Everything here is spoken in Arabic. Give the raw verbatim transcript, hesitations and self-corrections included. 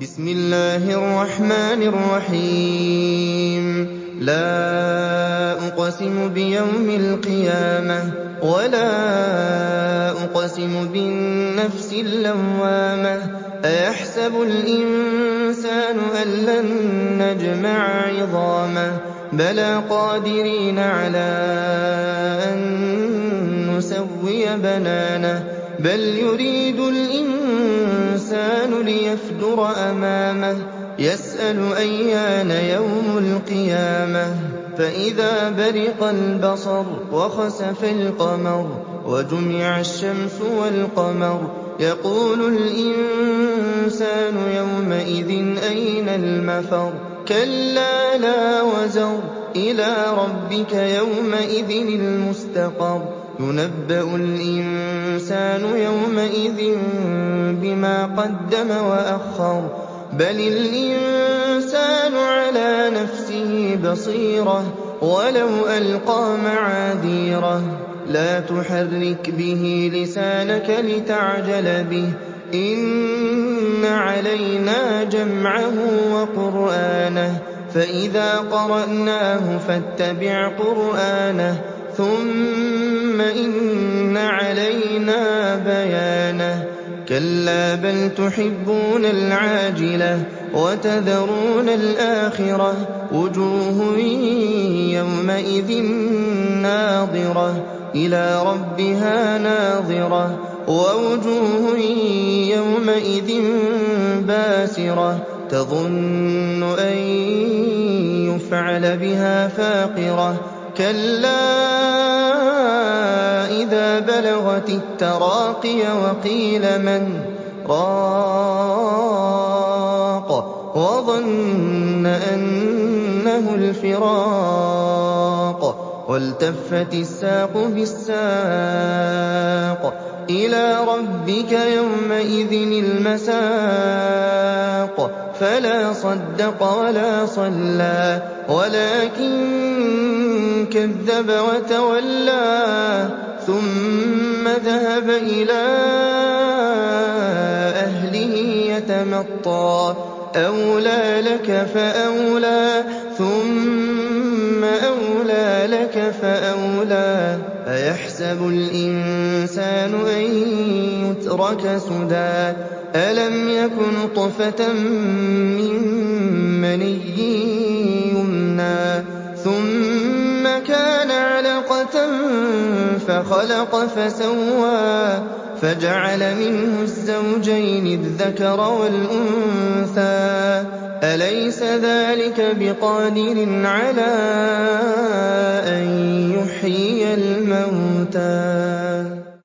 بسم الله الرحمن الرحيم لا أقسم بيوم القيامة ولا أقسم بالنفس اللوامة أيحسب الإنسان أن لن نجمع عظامه بلى قادرين على أن نسوي بنانه بل يريد الإنسان ليفجر أمامه يسأل أيان يوم القيامة فإذا برق البصر وخسف القمر وجمع الشمس والقمر يقول الإنسان يومئذ أين المفر كلا لا وزر إلى ربك يومئذ المستقر ينبأ الإنسان يومئذ بما قدم وأخر بل الإنسان على نفسه بصيرة ولو ألقى معاذيره لا تحرك به لسانك لتعجل به إن علينا جمعه وقرآنه فإذا قرأناه فاتبع قرآنه ثم إن علينا بيانه كلا بل تحبون العاجلة وتذرون الآخرة وجوه يومئذ ناظرة إلى ربها ناظرة ووجوه يومئذ باسرة تظن أن يفعل بها فاقرة كلا إذا بلغت التراقي وقيل من راق وظن أنه الفراق والتفت الساق بالساق إلى ربك يومئذ المساق فلا صدق ولا صلى ولكن كذب وتولى ثم ذهب إلى أهله يتمطى أولى لك فأولى ثم أولى لك فأولى أيحسب الإنسان أن يترك سدى ألم يك نطفة من مني يمنى ثم كان علقة فخلق فسوى فجعل منه الزوجين الذكر والأنثى أليس ذلك بقادر على أن يحيي الموتى